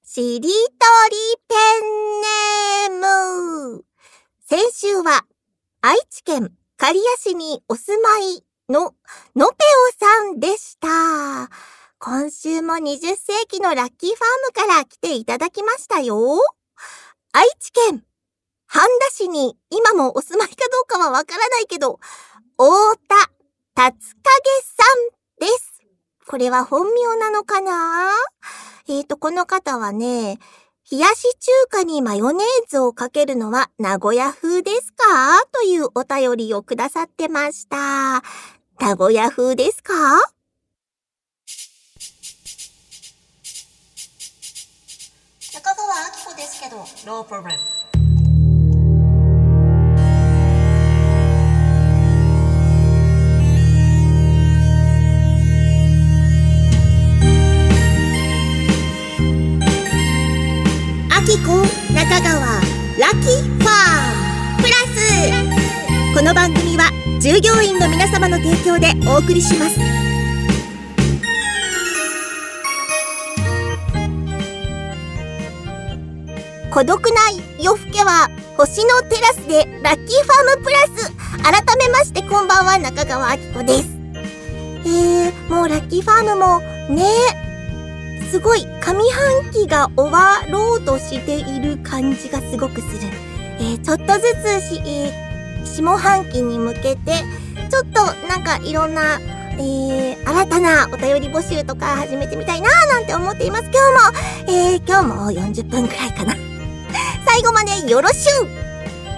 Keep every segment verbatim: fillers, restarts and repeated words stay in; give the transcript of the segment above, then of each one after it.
しりとりペンネーム。先週は愛知県刈谷市にお住まいののぺおさんでした。今週もにじゅっ世紀のラッキーファームから来ていただきましたよ。愛知県半田市に今もお住まいかどうかはわからないけど、太田達景さんです。これは本名なのかな？えーと、この方はね、冷やし中華にマヨネーズをかけるのは名古屋風ですか？というお便りをくださってました。名古屋風ですか？中川明子ですけど、ノープロブレム。あきこ中川ラッキーファームプラス。この番組は従業員の皆様の提供でお送りします。孤独な夜更けは星のテラスでラッキーファームプラス。改めましてこんばんは、中川明子です。えー、もうラッキーファームもね、すごい上半期が終わろうとしている感じがすごくする。えー、ちょっとずつし、えー、下半期に向けてちょっとなんかいろんな、えー、新たなお便り募集とか始めてみたいなーなんて思っています。今日も、えー、今日もよんじゅっぷんくらいかな。最後までよろしゅう。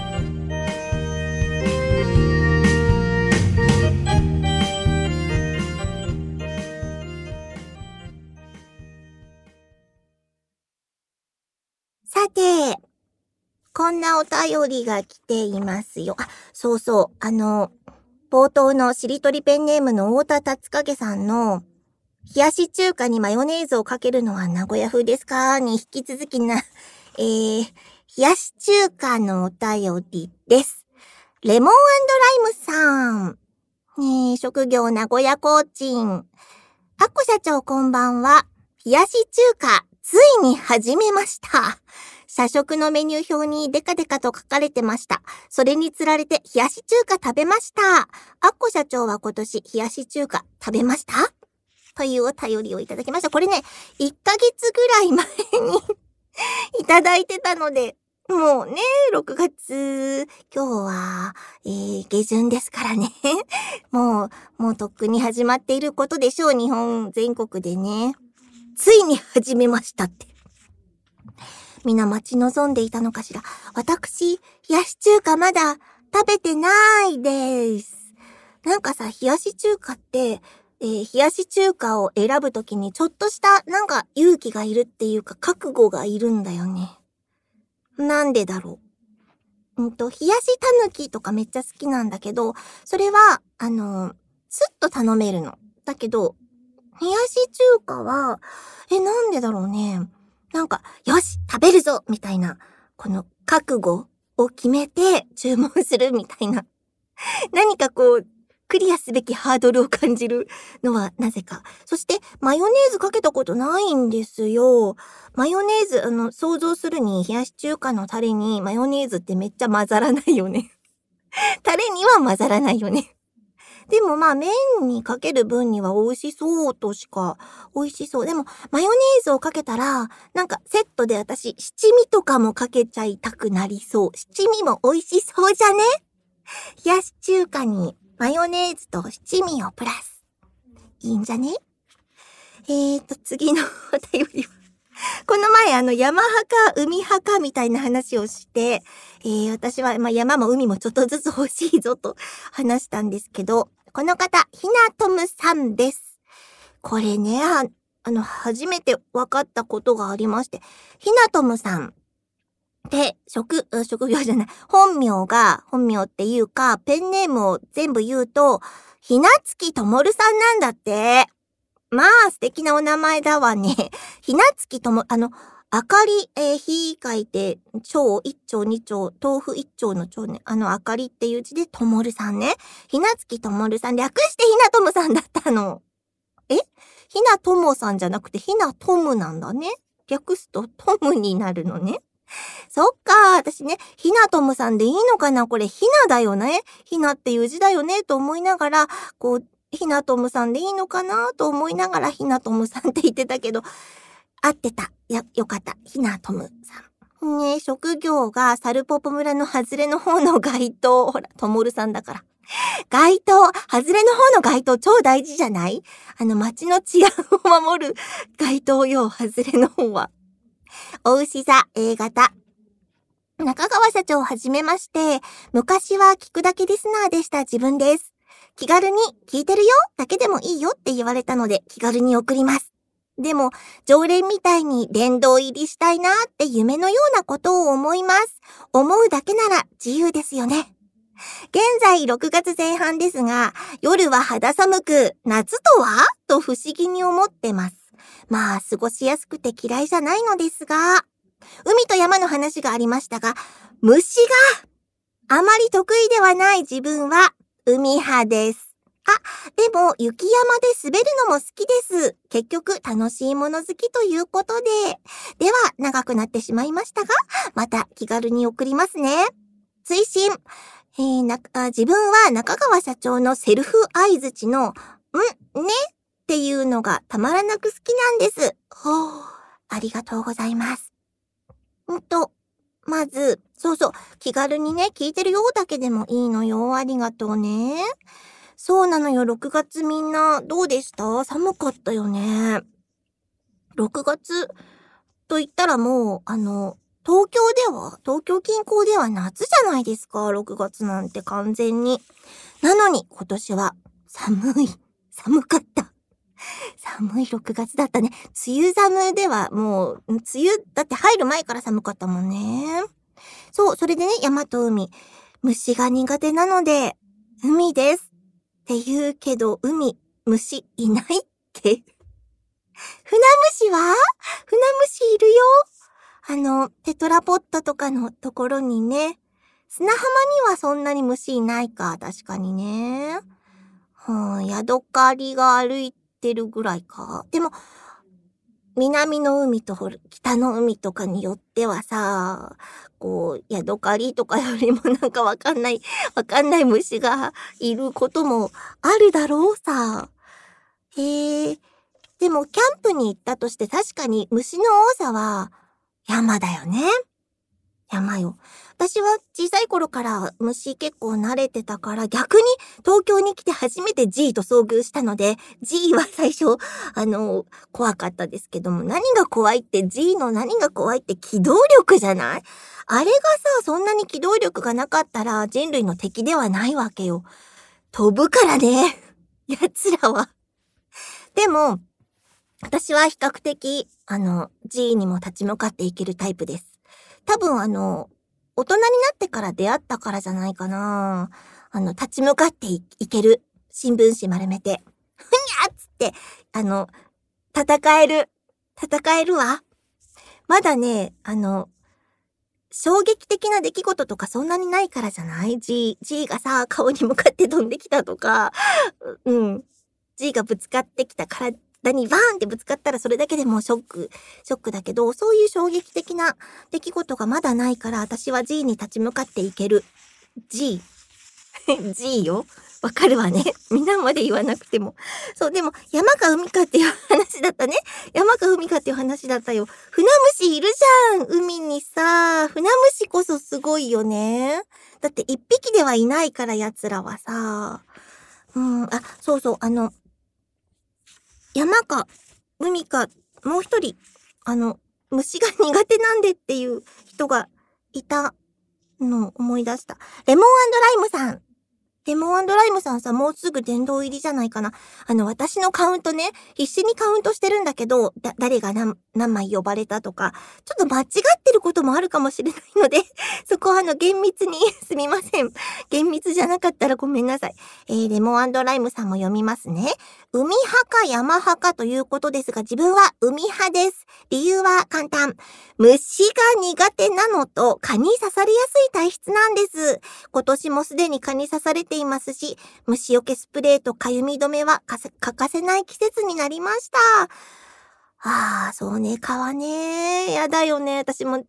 さて、こんなお便りが来ていますよ。あ、そうそう。あの、冒頭のしりとりペンネームの太田達景さんの、冷やし中華にマヨネーズをかけるのは名古屋風ですかに引き続きな、えー、冷やし中華のお便りです。レモン&ライムさん。ねえ、職業名古屋コーチン。アッコ社長こんばんは。冷やし中華、ついに始めました。社食のメニュー表にデカデカと書かれてました。それにつられて冷やし中華食べました。アッコ社長は今年冷やし中華食べました？というお便りをいただきました。これね、いっかげつぐらい前にいただいてたので、もうね、ろくがつ、今日は、えー、下旬ですからね。もう、もうとっくに始まっていることでしょう。日本全国でね。ついに始めましたって。みんな待ち望んでいたのかしら。私、冷やし中華まだ食べてないです。なんかさ、冷やし中華って、えー、冷やし中華を選ぶときにちょっとしたなんか勇気がいるっていうか覚悟がいるんだよね。なんでだろう。うんと、冷やしたぬきとかめっちゃ好きなんだけど、それは、あの、スッと頼めるの。だけど、冷やし中華は、え、なんでだろうね。なんか、よし食べるぞみたいな、この覚悟を決めて注文するみたいな。何かこう、クリアすべきハードルを感じるのはなぜか。そして、マヨネーズかけたことないんですよ。マヨネーズ、あの、想像するに、冷やし中華のタレにマヨネーズってめっちゃ混ざらないよね。タレには混ざらないよね。でもまあ麺にかける分には美味しそうとしか、美味しそう。でもマヨネーズをかけたら、なんかセットで私、七味とかもかけちゃいたくなりそう。七味も美味しそうじゃね？冷やし中華にマヨネーズと七味をプラス。いいんじゃね？えーと、次のお便りは。この前あの山派か海派かみたいな話をして、えー、私はまあ山も海もちょっとずつ欲しいぞと話したんですけど、この方、ひなとむさんです。これね、あ、あの、初めて分かったことがありまして、ひなとむさんって、職、職業じゃない、本名が、本名っていうか、ペンネームを全部言うと、ひなつきともるさんなんだって。まあ、素敵なお名前だわね。ひなつきとも、あの、あかり、えー、ひ書いて、蝶、一丁二丁、豆腐一丁の蝶ね。あの、あかりっていう字でともるさんね。ひなつきともるさん、略してひなとむさんだったの。えひなともさんじゃなくてひなとむなんだね。 略すとトムになるのね。そっか、私ね、ひなとむさんでいいのかなこれ、ひなだよね。ひなっていう字だよねと思いながら、こう、ひなとむさんでいいのかなと思いながら、ひなとむさんって言ってたけど、合ってた。や、よかった。ひなとむさん。ね、職業がサルポポ村の外れの方の街灯。ほら、ともるさんだから。街灯、外れの方の街灯超大事じゃない？あの街の治安を守る街灯よ、外れの方は。お牛座 A 型。中川社長はじめまして。昔は聞くだけリスナーでした自分です。気軽に聞いてるよだけでもいいよって言われたので気軽に送ります。でも、常連みたいに殿堂入りしたいなって夢のようなことを思います。思うだけなら自由ですよね。現在ろくがつぜん半ですが、夜は肌寒く、夏とはと不思議に思ってます。まあ、過ごしやすくて嫌いじゃないのですが、海と山の話がありましたが、虫があまり得意ではない自分は海派です。あ、でも雪山で滑るのも好きです。結局楽しいもの好きということで。では長くなってしまいましたが、また気軽に送りますね。追伸。えー、なあ自分は中川社長のセルフ相槌の、んねっていうのがたまらなく好きなんです。ほう、ありがとうございます。んと、まず、そうそう、気軽にね、聞いてるよだけでもいいのよ。ありがとうね。そうなのよ、ろくがつみんな、どうでした？寒かったよね。ろくがつと言ったらもう、あの、東京では、東京近郊では夏じゃないですか、ろくがつなんて完全に。なのに、今年は寒い。寒かった。寒いろくがつだったね。梅雨寒ではもう、梅雨、だって入る前から寒かったもんね。そう、それでね、山と海。虫が苦手なので、海です。って言うけど、海、虫いないっけ？船虫は？船虫いるよ。あの、テトラポットとかのところにね、砂浜にはそんなに虫いないか、確かにね。うん、ヤドカリが歩いてるぐらいか。でも、南の海と北の海とかによってはさ、こう、ヤドカリとかよりもなんかわかんない、わかんない虫がいることもあるだろうさ。へえ。でも、キャンプに行ったとして確かに虫の多さは山だよね。山よ。私は小さい頃から虫結構慣れてたから逆に東京に来て初めて G と遭遇したので G は最初あの怖かったですけども何が怖いって G の何が怖いって機動力じゃない？あれがさそんなに機動力がなかったら人類の敵ではないわけよ。飛ぶからね。奴らは。でも私は比較的あの G にも立ち向かっていけるタイプです。多分あの、大人になってから出会ったからじゃないかな。あの、立ち向かって い, いける。新聞紙丸めて。ふにゃっつって、あの、戦える。戦えるわ。まだね、あの、衝撃的な出来事とかそんなにないからじゃない？ G、G がさ、顔に向かって飛んできたとか、うん。G がぶつかってきたから体にバーンってぶつかったらそれだけでもうショック、ショックだけど、そういう衝撃的な出来事がまだないから、私は G に立ち向かっていける。G。G よ。わかるわね。みんなまで言わなくても。そう、でも山か海かっていう話だったね。山か海かっていう話だったよ。船虫いるじゃん。海にさ、船虫こそすごいよね。だって一匹ではいないから奴らはさ。うん、あ、そうそう、あの、山か海かもう一人あの虫が苦手なんでっていう人がいたのを思い出した。レモン&ライムさん。レモン&ライムさんさ、もうすぐ殿堂入りじゃないかな。あの、私のカウントね、必死にカウントしてるんだけど、だ、誰が何、何枚呼ばれたとか、ちょっと間違ってることもあるかもしれないので、そこはあの、厳密にすみません。厳密じゃなかったらごめんなさい。えー、レモン&ライムさんも読みますね。海派か山派かということですが、自分は海派です。理由は簡単。虫が苦手なのと、蚊に刺されやすい体質なんです。今年もすでに蚊に刺されていますし、虫除けスプレーとかゆみ止めは欠かせない季節になりました。 ああ、そうね、蚊ね。やだよね。私も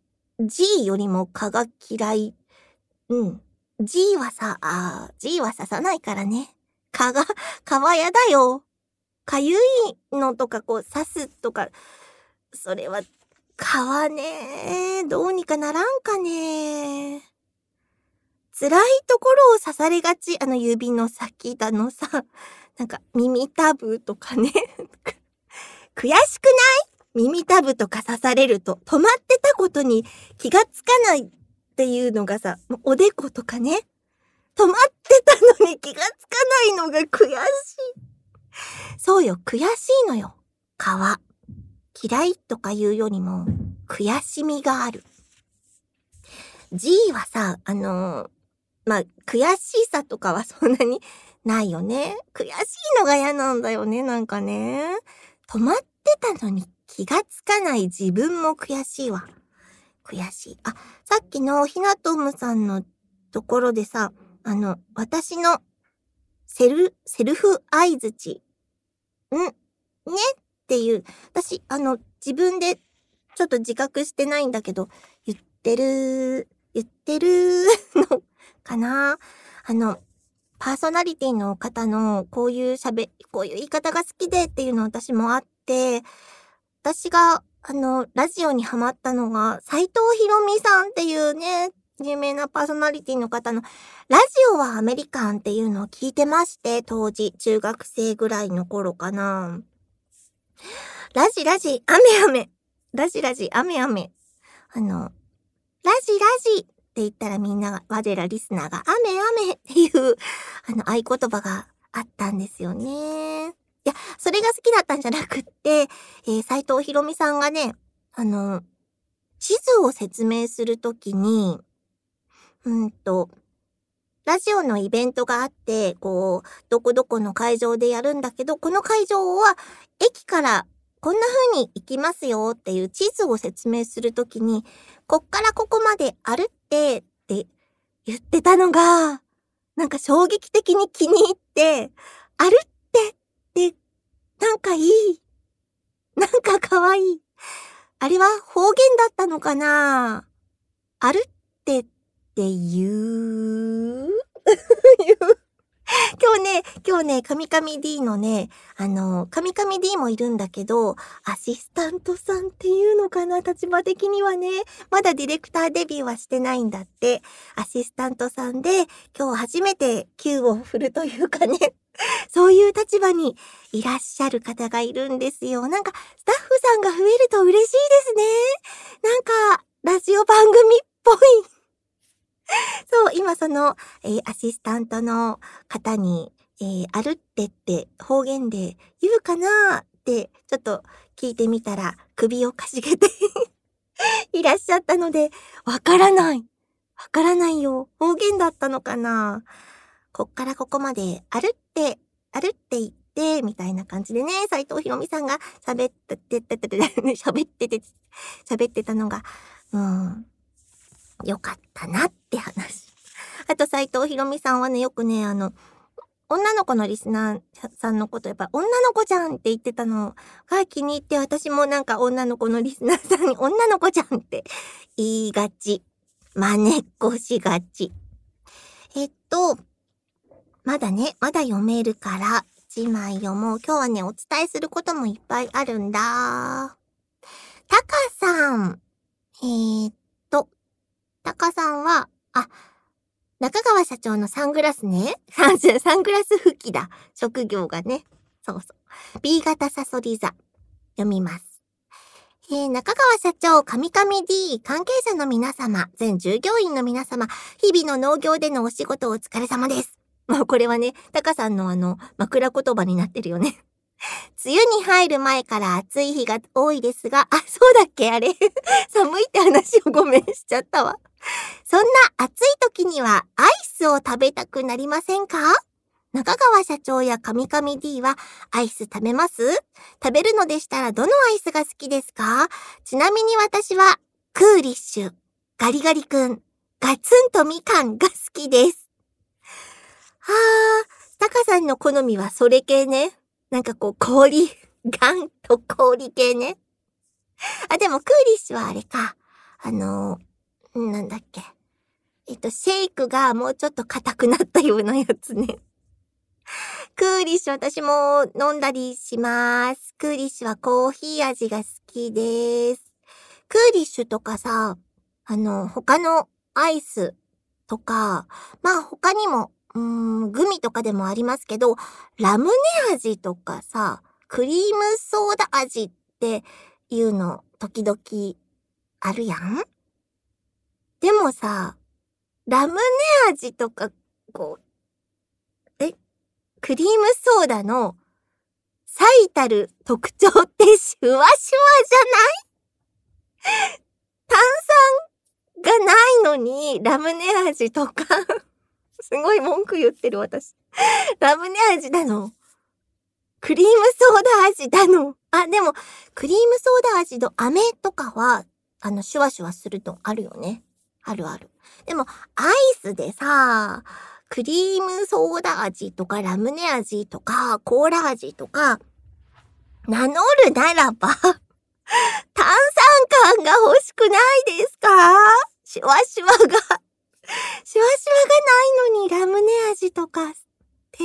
G よりも蚊が嫌い。うん。G はさ、あー G は刺さないからね。蚊が、蚊はやだよ。かゆいのとかこう刺すとか、それは、蚊はね、どうにかならんかね。辛いところを刺されがち。あの指の先だのさ、なんか耳たぶとかね。悔しくない？耳たぶとか刺されると止まってたことに気がつかないっていうのがさ、おでことかね。止まってたのに気がつかないのが悔しい。そうよ、悔しいのよ。蚊は。嫌いとかいうよりも悔しみがある。G はさ、あのー、まあ、悔しさとかはそんなにないよね。悔しいのが嫌なんだよね、なんかね。止まってたのに気がつかない自分も悔しいわ。悔しい。あ、さっきのひなとむさんのところでさ、あの、私のセル、セルフ相づち、んねっていう、私、あの、自分でちょっと自覚してないんだけど、言ってる、言ってるのかな？あの、パーソナリティの方のこういう喋、こういう言い方が好きでっていうの私もあって、私が、あの、ラジオにハマったのが、斉藤ひろみさんっていうね、有名なパーソナリティの方の、ラジオはアメリカンっていうのを聞いてまして、当時、中学生ぐらいの頃かな。ラジラジ、雨雨。ラジラジ、雨雨。あの、ラジラジって言ったらみんなが、我らリスナーが雨雨っていう、あの、合言葉があったんですよね。いや、それが好きだったんじゃなくって、えー、斉藤ひろみさんがね、あの、地図を説明するときに、うんと、ラジオのイベントがあって、こう、どこどこの会場でやるんだけど、この会場は駅からこんな風に行きますよっていう地図を説明するときに、こっからここまで歩ってって言ってたのが、なんか衝撃的に気に入って、歩ってってなんかいい。なんか可愛い。あれは方言だったのかな？歩ってって言う今日ね、今日ね、カミカミ D のね、あの、カミカミ D もいるんだけど、アシスタントさんっていうのかな、立場的にはね、まだディレクターデビューはしてないんだって、アシスタントさんで、今日初めて Q を振るというかね、そういう立場にいらっしゃる方がいるんですよ。なんか、スタッフさんが増えると嬉しいですね。なんか、ラジオ番組っぽい。そう、今その、えー、アシスタントの方に、えー、歩ってって方言で言うかなって、ちょっと聞いてみたら首をかしげていらっしゃったので、わからない。わからないよ。方言だったのかな？こっからここまで歩って、歩って行って、みたいな感じでね、斉藤ひろみさんが喋ってて、ててて、喋ってて、喋ってたのが、うん。よかったなって話。あと、斉藤ひろみさんはね、よくね、あの、女の子のリスナーさんのことやっぱ女の子じゃんって言ってたのが気に入って、私もなんか女の子のリスナーさんに女の子じゃんって言いがち。真似っこしがち。えっと、まだね、まだ読めるから一枚読もう。今日はね、お伝えすることもいっぱいあるんだ。タカさん。えー、っと、タカさんは、あ、中川社長のサングラスね。サングラス吹きだ。職業がね。そうそう。B 型サソリ座。読みます。えー、中川社長、神々 D、関係者の皆様、全従業員の皆様、日々の農業でのお仕事お疲れ様です。もうこれはね、タカさんのあの、枕言葉になってるよね。梅雨に入る前から暑い日が多いですが、あ、そうだっけあれ。寒いって話をごめんしちゃったわ。そんな暑い時にはアイスを食べたくなりませんか？中川社長や神々 D はアイス食べます？食べるのでしたらどのアイスが好きですか？ちなみに私はクーリッシュ、ガリガリ君、ガツンとみかんが好きです。はー、タカさんの好みはそれ系ね。なんかこう氷、ガンと氷系ね。 あ、でもクーリッシュはあれか。あの、なんだっけ。えっと、シェイクがもうちょっと硬くなったようなやつね。クーリッシュ私も飲んだりします。クーリッシュはコーヒー味が好きです。クーリッシュとかさ、あの、他のアイスとか、まあ他にも、うーん、グミとかでもありますけど、ラムネ味とかさ、クリームソーダ味っていうの時々あるやん？でもさ、ラムネ味とか、こう、え、クリームソーダの最たる特徴ってシュワシュワじゃない？炭酸がないのにラムネ味とかすごい文句言ってる私。ラムネ味だの。クリームソーダ味だの。あ、でも、クリームソーダ味の飴とかは、あの、シュワシュワするとあるよね。あるある。でも、アイスでさ、クリームソーダ味とかラムネ味とかコーラ味とか、名乗るならば、炭酸感が欲しくないですか？シュワシュワが、シュワシュワがないのにラムネ味とかって、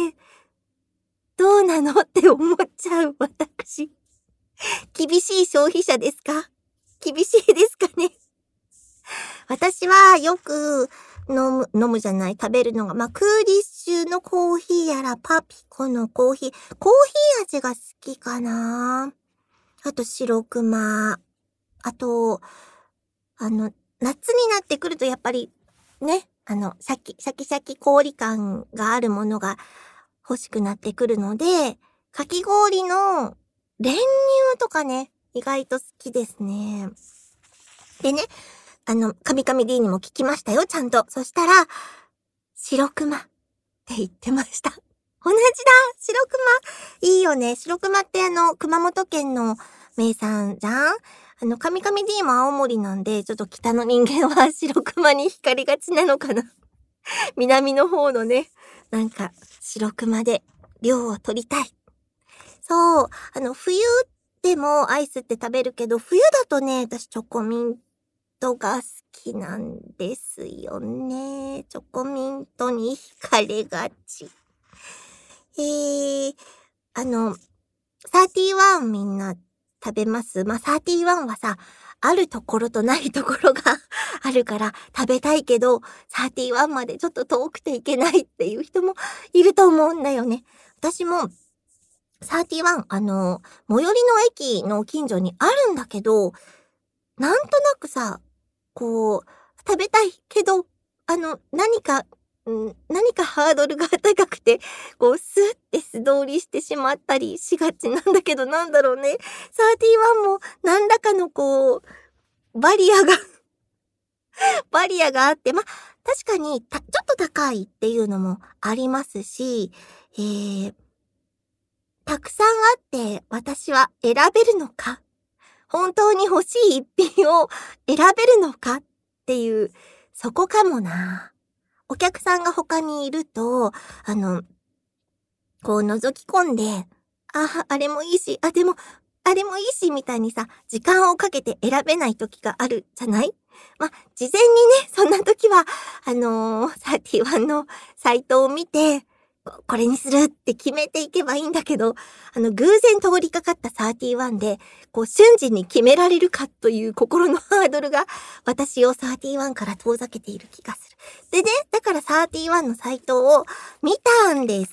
どうなのって思っちゃう私。厳しい消費者ですか？厳しいですかね？私はよく飲む、飲むじゃない、食べるのが、まあ、クーリッシュのコーヒーやら、パピコのコーヒー、コーヒー味が好きかな。あと白熊。あと、あの、夏になってくるとやっぱり、ね、あの、シャキ、シャキシャキ氷感があるものが欲しくなってくるので、かき氷の練乳とかね、意外と好きですね。でね、あの、カミカミ D にも聞きましたよ、ちゃんと。そしたら、白熊って言ってました。同じだ、白熊。いいよね。白熊ってあの、熊本県の名産じゃん？あの、カミカミ D も青森なんで、ちょっと北の人間は白熊に惹かれがちなのかな。南の方のね、なんか、白熊で量を取りたい。そう、あの、冬でもアイスって食べるけど、冬だとね、私チョコミントが好きなんですよね。チョコミントに惹かれがち。えー、あの、サーティワンみんな食べます？まあ、サーティワンはさ、あるところとないところがあるから食べたいけど、サーティワンまでちょっと遠くていけないっていう人もいると思うんだよね。私も、サーティワン、あの、最寄りの駅の近所にあるんだけど、なんとなくさ、こう、食べたいけど、あの、何か、ん、何かハードルが高くて、こう、スーって素通りしてしまったりしがちなんだけど、なんだろうね。サーティワンも何らかのこう、バリアがバリアがあって、ま、確かにた、ちょっと高いっていうのもありますし、えー、たくさんあって私は選べるのか？本当に欲しい一品を選べるのかっていう、そこかもな。お客さんが他にいると、あの、こう覗き込んで、あ、あれもいいし、あ、でも、あれもいいし、みたいにさ、時間をかけて選べない時があるじゃない？ま、事前にね、そんな時は、あのー、サーティワンのサイトを見て、ここれにするって決めていけばいいんだけど、あの、偶然通りかかったサーティワンで、こう、瞬時に決められるかという心のハードルが、私をサーティワンから遠ざけている気がする。でね、だからサーティワンのサイトを見たんです。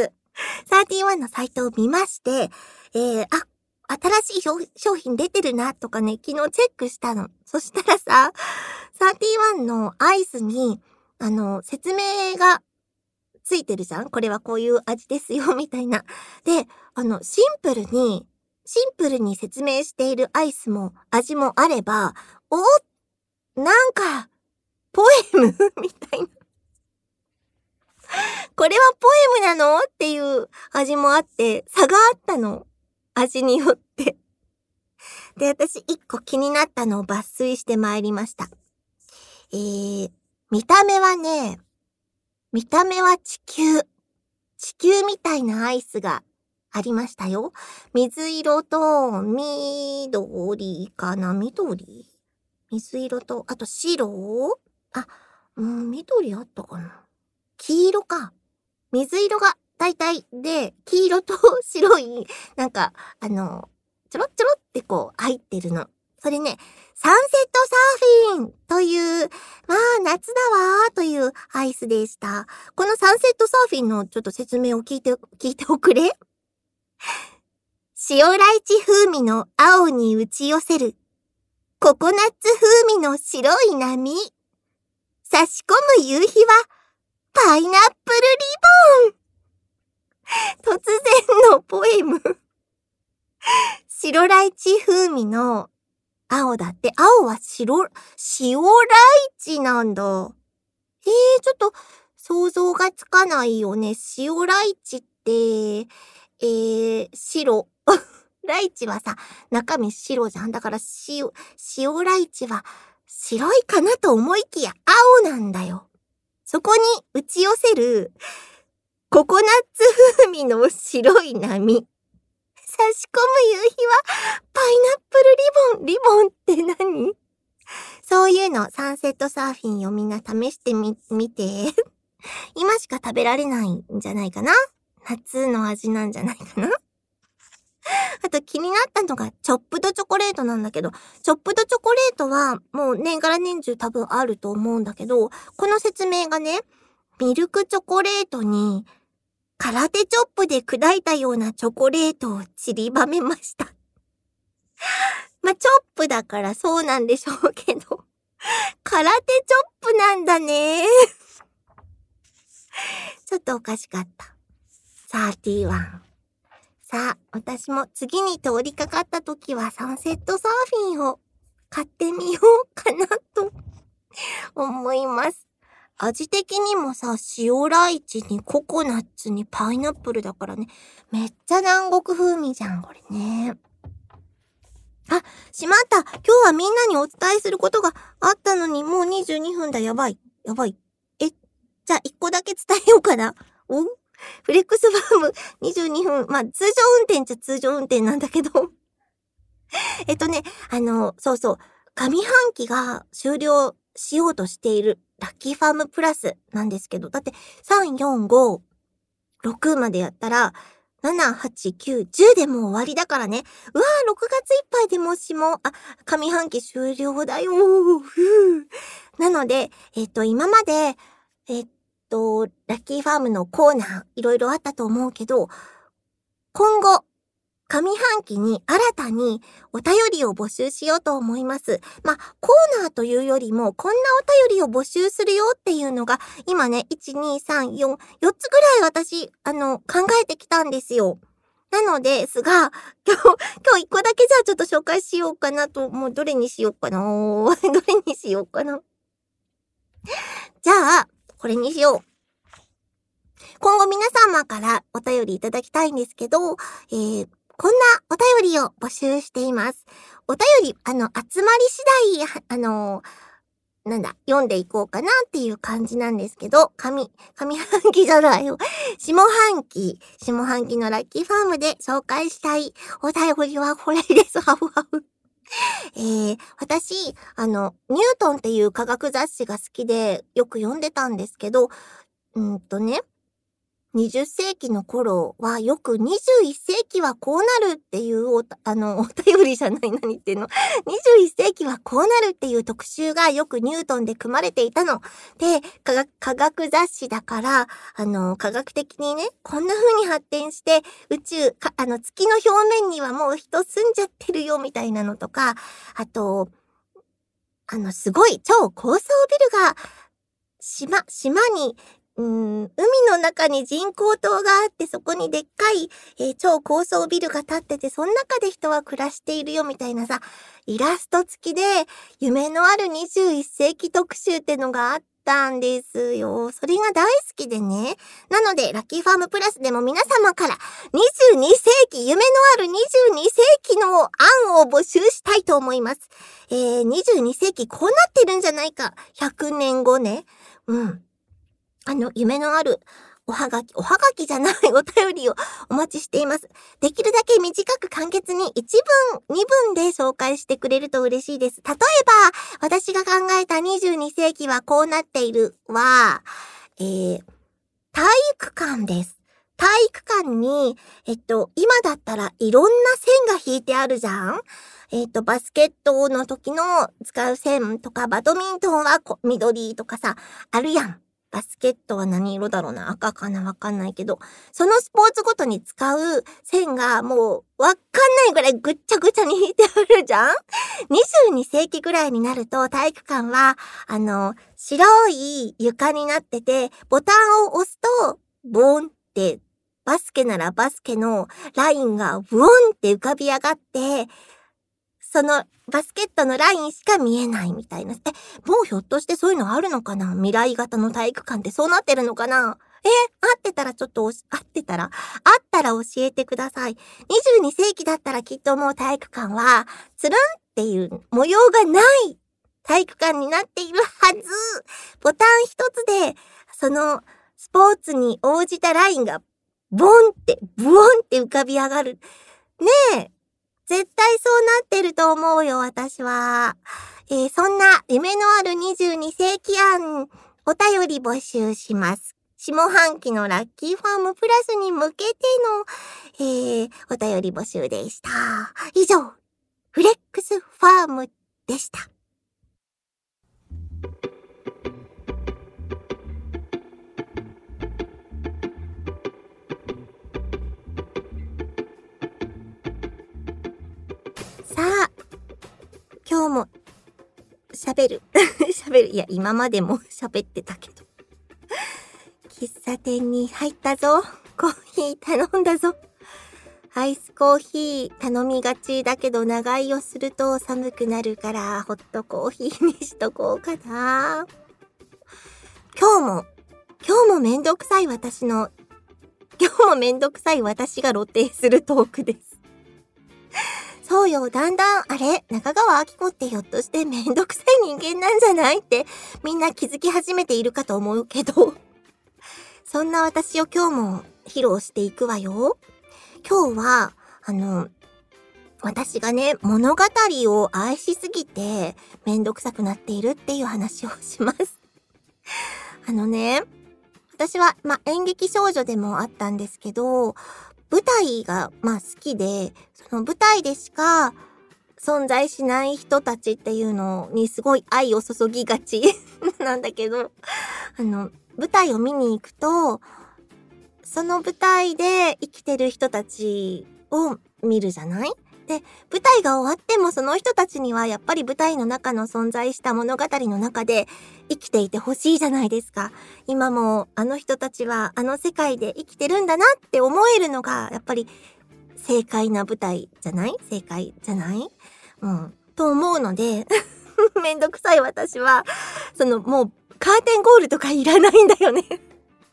サーティワンのサイトを見まして、えー、あ、新しい商品出てるなとかね、昨日チェックしたの。そしたらさ、サーティワンのアイスに、あの、説明がついてるじゃん？これはこういう味ですよ、みたいな。で、あの、シンプルに、シンプルに説明しているアイスも味もあれば、お、なんか、ポエムみたいな。これはポエムなの？っていう味もあって、差があったの。味によって。で、私一個気になったのを抜粋してまいりました。えー、見た目はね、見た目は地球。地球みたいなアイスがありましたよ。水色と緑かな緑水色と、あと白あ、うん、緑あったかな黄色か。水色が大体で、黄色と白い、なんか、あの、ちょろちょろってこう入ってるの。それね、サンセットサーフィンという、まあ夏だわーというアイスでした。このサンセットサーフィンのちょっと説明を聞いて、聞いておくれ。塩ライチ風味の青に打ち寄せる、ココナッツ風味の白い波。差し込む夕日は、パイナップルリボン。突然のポエム。白ライチ風味の青だって、青は白、塩ライチなんだ。えー、ちょっと想像がつかないよね。塩ライチって、えー、白。ライチはさ、中身白じゃん。だから塩、塩ライチは白いかなと思いきや青なんだよ。そこに打ち寄せるココナッツ風味の白い波。差し込む夕日はパイナップルリボン。リボンって何？そういうのサンセットサーフィンをみんな試してみ、みて。今しか食べられないんじゃないかな？夏の味なんじゃないかな？あと気になったのがチョップドチョコレートなんだけど、チョップドチョコレートはもう年がら年中多分あると思うんだけど、この説明がね、ミルクチョコレートに空手チョップで砕いたようなチョコレートを散りばめました。まあ、チョップだからそうなんでしょうけど、空手チョップなんだね。ちょっとおかしかった。さんじゅういち。さあ、私も次に通りかかった時はサンセットサーフィンを買ってみようかなと思います。味的にもさ、塩ライチにココナッツにパイナップルだからね、めっちゃ南国風味じゃん、これね。あ、しまった。今日はみんなにお伝えすることがあったのに、もうにじゅうにふんだ。やばい。やばい。え、じゃあいっこだけ伝えようかな。おフレックスファームにじゅうにふん。まあ、通常運転じゃ通常運転なんだけど。えっとね、あの、そうそう。上半期が終了しようとしているラッキーファームプラスなんですけど、だってさん、よん、ご、ろくまでやったら、なな、はち、きゅう、じゅうでもう終わりだからね。うわぁ、ろくがついっぱいでもしも、あ、上半期終了だよ。ふぅ。なので、えっと、今まで、えっと、ラッキーファームのコーナー、いろいろあったと思うけど、今後、上半期に新たにお便りを募集しようと思います。まあ、コーナーというよりも、こんなお便りを募集するよっていうのが、今ね、いち、に、さん、よん、よっつぐらい私、あの、考えてきたんですよ。なのですが、今日、今日いっこだけじゃあちょっと紹介しようかなと、もうどれにしようかなどれにしようかなじゃあ、これにしよう。今後皆様からお便りいただきたいんですけど、えー、こんなお便りを募集しています。お便り、あの、集まり次第、あの、なんだ、読んでいこうかなっていう感じなんですけど、上、上半期じゃないよ。下半期、下半期のラッキーファームで紹介したいお便りはこれです。ハフハフ。えー、私、あの、ニュートンっていう科学雑誌が好きでよく読んでたんですけど、うんとね、にじゅっせいきの頃はよくにじゅういっせいきはこうなるっていうおた、あの、お便りじゃない、何言ってんの。にじゅういっせいきはこうなるっていう特集がよくニュートンで組まれていたの。で、科学、科学雑誌だから、あの、科学的にね、こんな風に発展して、宇宙、かあの、月の表面にはもう人住んじゃってるよみたいなのとか、あと、あの、すごい超高層ビルが、島、島に、うーん、海の中に人工島があって、そこにでっかい、えー、超高層ビルが建ってて、その中で人は暮らしているよみたいなさ、イラスト付きで、夢のあるにじゅういっせいき特集ってのがあったんですよ。それが大好きでね。なので、ラッキーファームプラスでも皆様から、にじゅうにせいき、夢のあるにじゅうにせいきの案を募集したいと思います。えー、にじゅうにせいきこうなってるんじゃないか。ひゃくねんごね。うん。あの、夢のあるおはがき、おはがきじゃないお便りをお待ちしています。できるだけ短く簡潔にいちぶん、にぶんで紹介してくれると嬉しいです。例えば、私が考えたにじゅうに世紀はこうなっているは、えー、体育館です。体育館に、えっと、今だったらいろんな線が引いてあるじゃん？えっと、バスケットの時の使う線とか、バドミントンはこ緑とかさ、あるやん。バスケットは何色だろうな、赤かな、わかんないけど、そのスポーツごとに使う線がもうわかんないぐらいぐっちゃぐちゃに引いてあるじゃん？ にじゅうに 世紀ぐらいになると体育館は、あの、白い床になってて、ボタンを押すと、ボーンって、バスケならバスケのラインがブオンって浮かび上がって、そのバスケットのラインしか見えないみたいな。え、もうひょっとしてそういうのあるのかな？未来型の体育館ってそうなってるのかな？え、合ってたらちょっとおし、合ってたら合ったら教えてください。にじゅうに世紀だったらきっともう体育館は、つるんっていう模様がない体育館になっているはず。ボタン一つで、そのスポーツに応じたラインが、ボンって、ブオンって浮かび上がる。ねえ。絶対そうなってると思うよ、私は。えー、そんな夢のあるにじゅうに世紀案、お便り募集します。下半期のラッキーファームプラスに向けての、えー、お便り募集でした。以上、フレックスファームでした。さあ、今日も喋る。喋る。いや、今までも喋ってたけど。喫茶店に入ったぞ。コーヒー頼んだぞ。アイスコーヒー頼みがちだけど長居をすると寒くなるからホットコーヒーにしとこうかな。今日も、今日もめんどくさい私の、今日もめんどくさい私が露呈するトークです。そうよ、だんだん、あれ、中川明子ってひょっとしてめんどくさい人間なんじゃないってみんな気づき始めているかと思うけど、そんな私を今日も披露していくわよ。今日は、あの、私がね、物語を愛しすぎてめんどくさくなっているっていう話をします。あのね、私は、ま、演劇少女でもあったんですけど、舞台が、まあ、好きで、その舞台でしか存在しない人たちっていうのにすごい愛を注ぎがちなんだけど、あの、舞台を見に行くと、その舞台で生きてる人たちを見るじゃない？で、舞台が終わってもその人たちにはやっぱり舞台の中の存在した物語の中で生きていてほしいじゃないですか。今もあの人たちはあの世界で生きてるんだなって思えるのがやっぱり正解な舞台じゃない？正解じゃない？うん。と思うので、めんどくさい私は、そのもうカーテンコールとかいらないんだよね。カーテン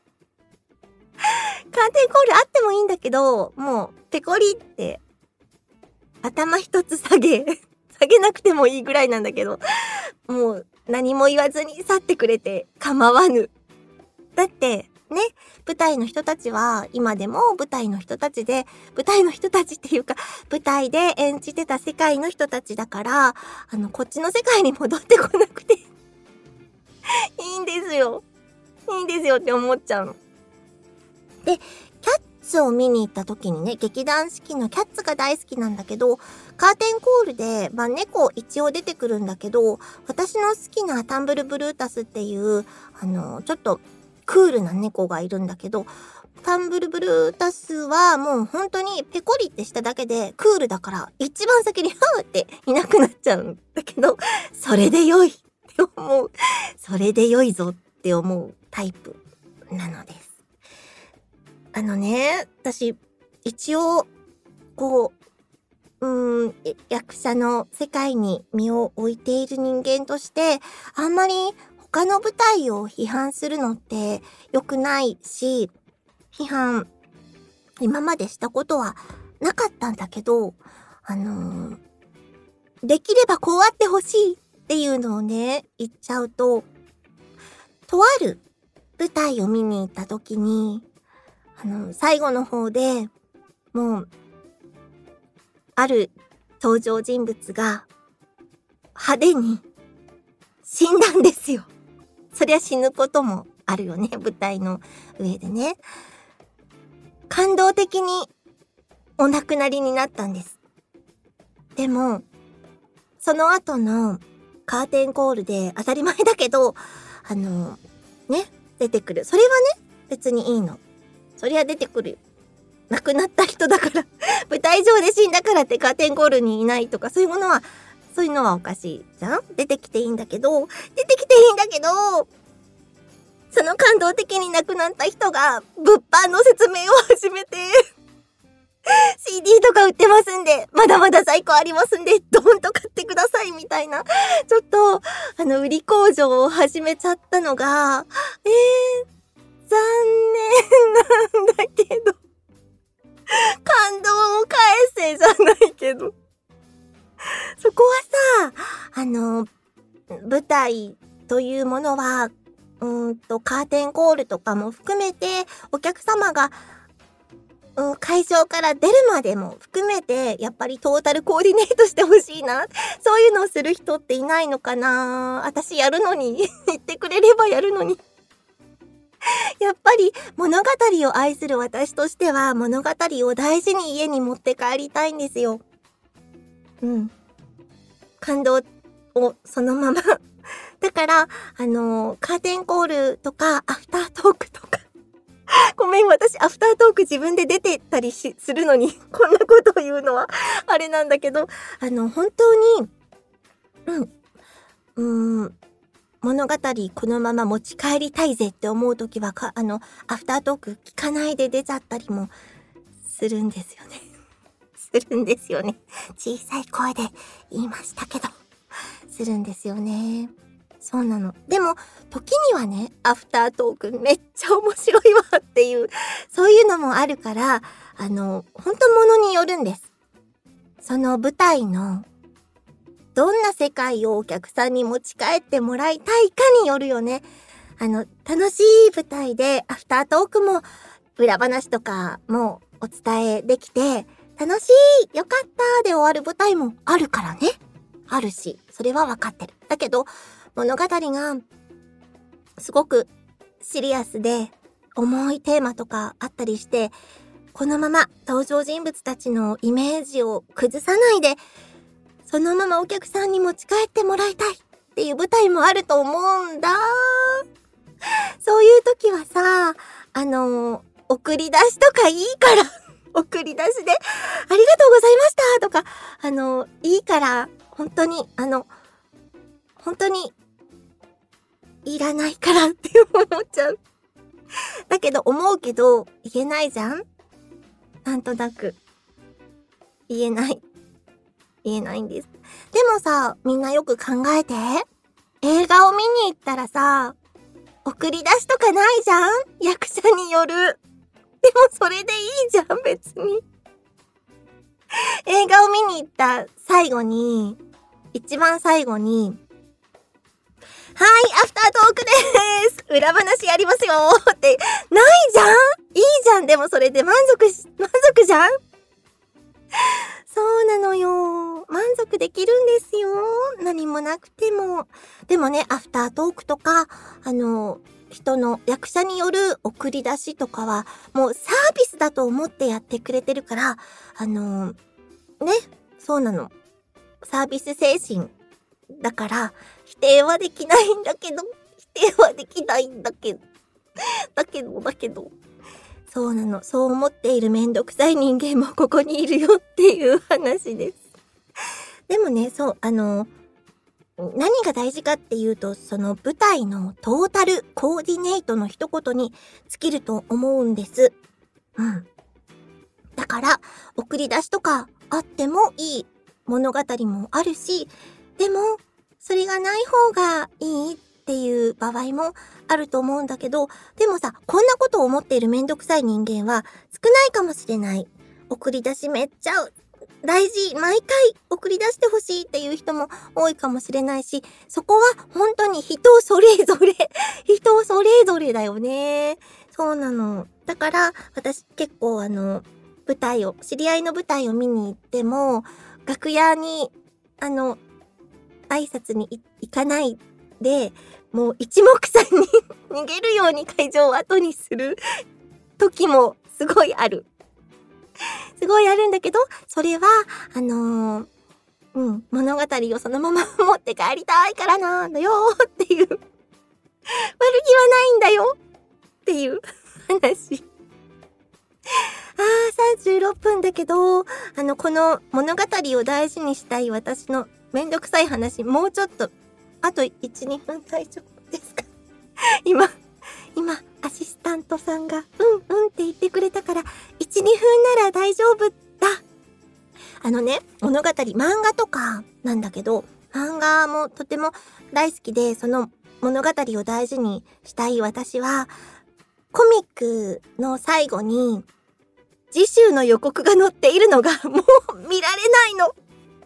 コールあってもいいんだけど、もうペコリって頭一つ下げ、下げなくてもいいぐらいなんだけど、もう何も言わずに去ってくれて構わぬ。だって、ね、舞台の人たちは今でも舞台の人たちで、舞台の人たちっていうか、舞台で演じてた世界の人たちだから、あの、こっちの世界に戻ってこなくていいんですよ。いいんですよって思っちゃうの。で、キャッツを見に行った時にね、劇団四季のキャッツが大好きなんだけど、カーテンコールで、まあ、猫一応出てくるんだけど、私の好きなタンブルブルータスっていう、あの、ちょっとクールな猫がいるんだけど、タンブルブルータスはもう本当にペコリってしただけでクールだから一番先にハーっていなくなっちゃうんだけど、それで良いって思う。それで良いぞって思うタイプなのです。あのね、私、一応、こう、うーん、役者の世界に身を置いている人間として、あんまり他の舞台を批判するのって良くないし、批判、今までしたことはなかったんだけど、あのー、できればこうあってほしいっていうのをね、言っちゃうと、とある舞台を見に行った時に、あの、最後の方で、もう、ある登場人物が派手に死んだんですよ。そりゃ死ぬこともあるよね、舞台の上でね。感動的にお亡くなりになったんです。でも、その後のカーテンコールで当たり前だけど、あの、ね、出てくる。それはね、別にいいの。そりゃ出てくるよ。亡くなった人だから、舞台上で死んだからってカーテンコールにいないとか、そういうものは、そういうのはおかしいじゃん？出てきていいんだけど、出てきていいんだけど、その感動的に亡くなった人が物販の説明を始めてシーディー とか売ってますんで、まだまだ在庫ありますんで、ドーンと買ってくださいみたいな、ちょっと、あの、売り工場を始めちゃったのが、えー、残念なんだけど、感動を返せじゃないけど。そこはさ、あの、舞台というものは、うーんと、カーテンコールとかも含めて、お客様が、うん、会場から出るまでも含めて、やっぱりトータルコーディネートしてほしいな。そういうのをする人っていないのかな？私やるのに、言ってくれればやるのに。やっぱり物語を愛する私としては、物語を大事に家に持って帰りたいんですよ。うん。感動をそのまま。だから、あのー、カーテンコールとか、アフタートークとか。ごめん、私、アフタートーク自分で出てたりし、するのに、こんなことを言うのは、あれなんだけど、あの、本当に、うん、うーん、物語このまま持ち帰りたいぜって思うときはか、あの、アフタートーク聞かないで出ちゃったりもするんですよね。するんですよね。小さい声で言いましたけど、するんですよね。そうなの。でも、時にはね、アフタートークめっちゃ面白いわっていう、そういうのもあるから、あの、本当ものによるんです。その舞台の、どんな世界をお客さんに持ち帰ってもらいたいかによるよね。あの、楽しい舞台でアフタートークも裏話とかもお伝えできて、楽しい、よかったで終わる舞台もあるからね。あるし、それはわかってる。だけど、物語がすごくシリアスで重いテーマとかあったりして、このまま登場人物たちのイメージを崩さないで、そのままお客さんに持ち帰ってもらいたいっていう舞台もあると思うんだ。そういう時はさ、あの、送り出しとかいいから、送り出しで、ありがとうございましたとか、あの、いいから、本当に、あの、本当に、いらないからって思っちゃう。だけど、思うけど、言えないじゃん？なんとなく。言えない。言えないんです。でもさ、みんなよく考えて。映画を見に行ったらさ、送り出しとかないじゃん？役者による。でもそれでいいじゃん、別に。映画を見に行った最後に、一番最後に、はい、アフタートークでーす。裏話やりますよーって、ないじゃん？いいじゃん。でもそれで満足し、満足じゃん？そうなのよ。満足できるんですよ。何もなくても。でもね、アフタートークとか、あの、人の役者による送り出しとかは、もうサービスだと思ってやってくれてるから、あの、ね、そうなの。サービス精神。だから、否定はできないんだけど、否定はできないんだけど、だけど、だけど。そうなの。そう思っているめんどくさい人間もここにいるよっていう話です。でもね、そう、あの、何が大事かっていうと、その舞台のトータルコーディネートの一言に尽きると思うんです。うん。だから、送り出しとかあってもいい物語もあるし、でも、それがない方がいいっていう場合もあると思うんだけど、でもさ、こんなことを思っているめんどくさい人間は少ないかもしれない。送り出しめっちゃ大事、毎回送り出してほしいっていう人も多いかもしれないし、そこは本当に人それぞれ、人それぞれだよね。そうなの。だから、私結構あの、舞台を、知り合いの舞台を見に行っても、楽屋に、あの、挨拶に行かないで、もう一目散に逃げるように会場を後にする時もすごいある。すごいあるんだけど、それは、あのー、うん、物語をそのまま持って帰りたいからなんだよっていう。悪気はないんだよっていう話。あー、さんじゅうろっぷんだけど、あの、この物語を大事にしたい私のめんどくさい話、もうちょっと、あといち、にふん大丈夫ですか？今、今、アシスタントさんが、うん、うんって言ってくれたから、いち、にふんなら大丈夫だ。あのね、物語、漫画とかなんだけど、漫画もとても大好きで、その物語を大事にしたい私は、コミックの最後に、次週の予告が載っているのが、もう見られないの。いや、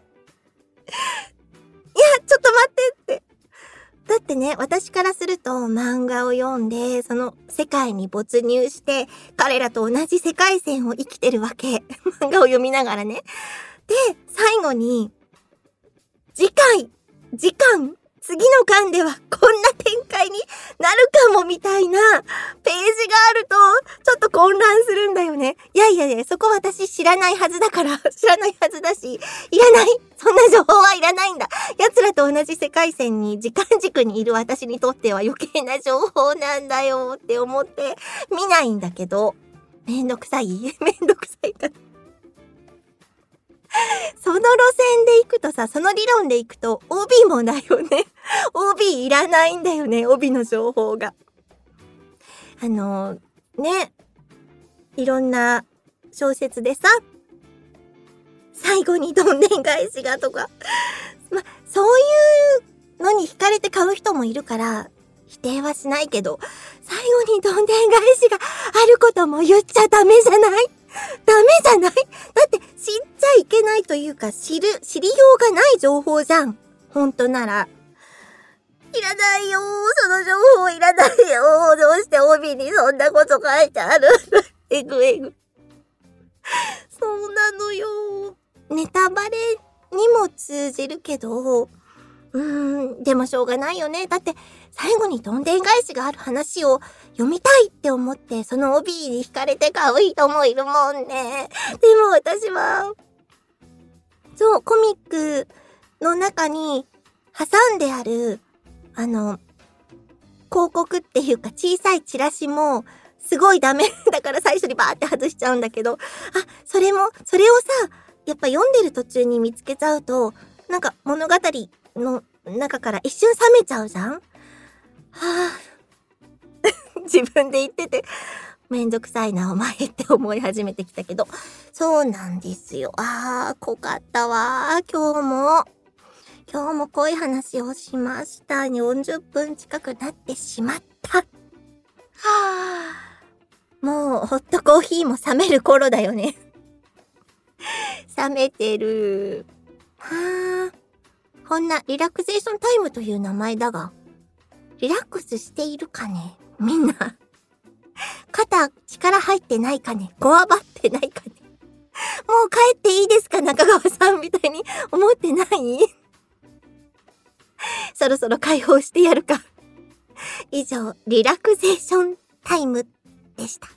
ちょっと待ってって。だってね、私からすると漫画を読んで、その世界に没入して、彼らと同じ世界線を生きてるわけ。漫画を読みながらね。で、最後に、次回、次巻、次の巻ではこんな展開になるかもみたいなページがあると、ちょっと混乱するんだよね。いやいやいや、そこ私知らないはずだから、知らないはずだし、いらない。そんな情報はいらないんだ。奴らと同じ世界線に時間軸にいる私にとっては余計な情報なんだよって思って見ないんだけど、めんどくさいめんどくさいから。その路線で行くとさ、その理論で行くと オービー もだよね。オービー いらないんだよね、帯の情報が。あのー、ね、いろんな小説でさ、最後にどんでん返しがとか、ま、そういうのに惹かれて買う人もいるから、否定はしないけど、最後にどんでん返しがあることも言っちゃダメじゃない？ダメじゃない？だって知っちゃいけないというか、知る、知りようがない情報じゃん。ほんとなら。いらないよー、その情報いらないよー。どうして帯にそんなこと書いてある？えぐえぐ。そうなのよー。ネタバレにも通じるけど、うーん、でもしょうがないよね。だって最後にどんでん返しがある話を読みたいって思って、その帯に惹かれて買う人もいるもんね。でも私は、そう、コミックの中に挟んである、あの、広告っていうか小さいチラシもすごいダメだから最初にバーって外しちゃうんだけど、あ、それも、それをさ、やっぱ読んでる途中に見つけちゃうと、なんか物語の中から一瞬冷めちゃうじゃん？はぁ。自分で言ってて、めんどくさいなお前って思い始めてきたけど、そうなんですよ。あー、濃かったわー、今日も。今日も濃い話をしました。よんじゅっぷん近くなってしまった。はぁ。もう、ホットコーヒーも冷める頃だよね。冷めてる。はぁ。こんなリラクゼーションタイムという名前だが、リラックスしているかね？みんな。肩、力入ってないかね？こわばってないかね？もう帰っていいですか？中川さんみたいに思ってない？そろそろ解放してやるか。以上、リラクゼーションタイムでした。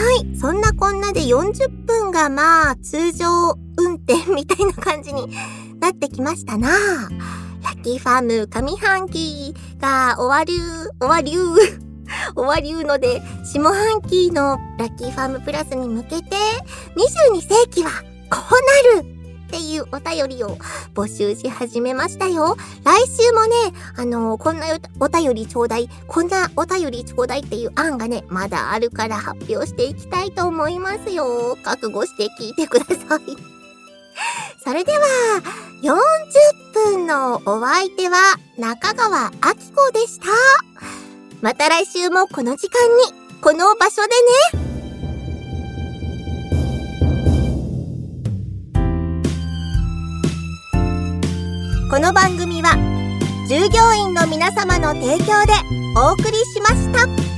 よんじゅっぷんがまあ通常運転みたいな感じになってきましたな。ラッキーファーム上半期が終わる、終わりゅう、終わりゅうので、下半期のラッキーファームプラスに向けて、にじゅうにせいきはこうなるっていうお便りを募集し始めましたよ。来週もね、あのー、こんなお便りちょうだい、こんなお便りちょうだいっていう案がね、まだあるから発表していきたいと思いますよ。覚悟して聞いてください。それでは、よんじゅっぷんのお相手は中川明子でした。また来週もこの時間に、この場所でね。この番組は従業員の皆様の提供でお送りしました。